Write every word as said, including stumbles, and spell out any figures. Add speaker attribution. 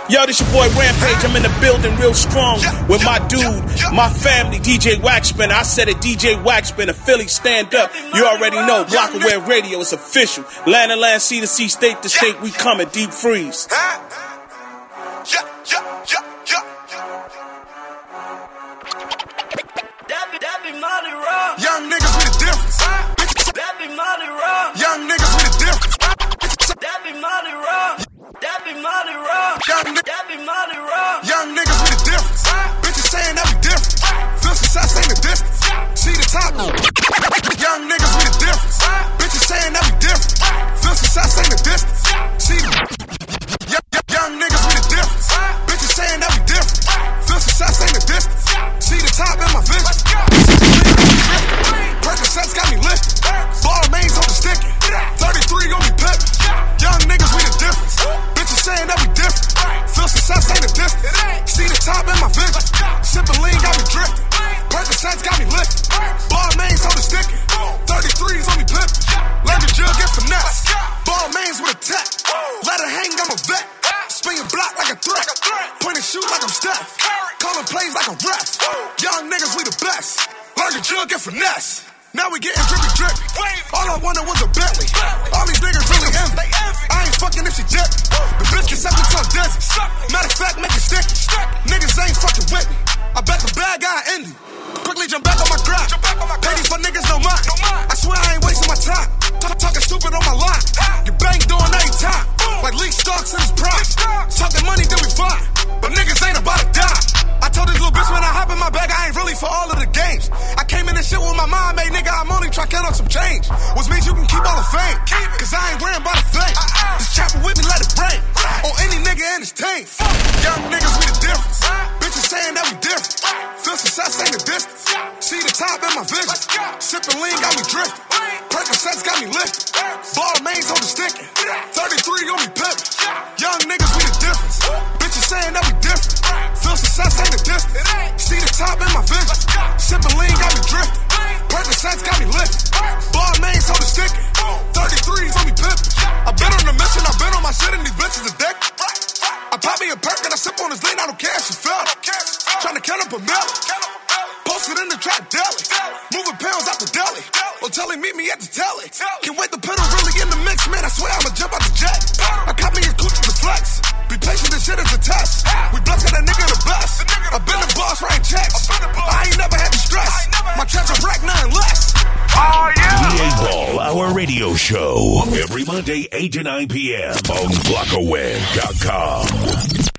Speaker 1: Yo, this your boy Rampage. I'm in the building real strong with my dude, my family, D J Waxman. I said it, D J Waxman, a Philly stand up. You already know, Blockaway Radio is official. Land to land, sea to sea, state to state, we coming, deep freeze.
Speaker 2: Young niggas with a difference.
Speaker 3: That be Molly Rock.
Speaker 2: Young niggas with a difference.
Speaker 3: That be Molly Rock. That be Molly Rock.
Speaker 2: Young,
Speaker 3: That be Molly Rock.
Speaker 2: young niggas with a difference. Bitches saying that we different. Feel success ain't the distance. See the top. Young niggas with a difference. Bitches saying that we different. Feel success ain't the distance. See the young, young, young niggas with a difference. Bitches saying that we different. Feel success ain't the distance. See the top in my vision. Percocets got me lifted. Ball mains on the sticky. thirty-three on me pippin'. Young niggas with a difference. Bitches saying that we different. Feel success ain't a distance. See the top in my vision. Sippin' lean got me drifting. Percocets got me lifted. Ball mains on the sticky. thirty-threes on me pippin'. Let the jug get finesse. Ball mains with a tech. Let it hang, I'm a vet. Spin your block like a threat. Point and shoot like I'm Steph. Callin' plays like a ref. Young niggas, we the best. Learn the jug and finesse. Now we getting drippy drippy. All I wanted was a Bentley. All these niggas really envy. I ain't fucking if she dip. The bitch can set me to a dizzy. Matter of fact, make it sticky. Niggas ain't fucking with me. I bet the bad guy in you. Quickly jump back on my grind. Pay these for niggas no mind. I swear I ain't wasting my time. Talking stupid on my line. Get banged doing every time. Like Lee Starks in his prime. Talking money, then we fine. But niggas ain't about a dime. I told this little bitch when I hop in my bag, I ain't really for all of the games. I came in this shit with my mom, made nigga, I'm only trying to count on some change. Which means you can keep all the fame. Cause I ain't worrying about a thing. This chopper with me, let it rain. On any nigga and his team. Young niggas with a difference. Bitches saying that we different. Feel success ain't a distance. See the top in my vision. Sippin' lean got me drifting. Percocets got me lifted. Ball mains on the sticky. thirty-three on me pippin'. Young niggas with a difference. Bitches saying that we different. Feel success ain't a distance. See the top in my vision. Sippin' lean got me drifting. Percocets got me lifted. Ball mains on the sticky. thirty-threes on me pippin'. I been on a mission, I been on my shit and these bitches a dick. I pop me a perk and I sip on this lean, I don't care if she felt it. Tryna count up a million. Posted in the trap deli. Moving pounds out the deli. Well, tell him meet me at the telly. Can't wait the pedal really in the mix, man. I swear I'ma jump out the jet. I caught me a coochie to flex. Be patient, this shit is a test. We blessed that nigga the best. I been the boss, writing checks. I ain't never had to stress. My checks are rack, nothing less.
Speaker 4: Oh, yeah.
Speaker 5: D A Ball, our radio show. Every Monday, eight to nine p.m. on Blockaway dot com.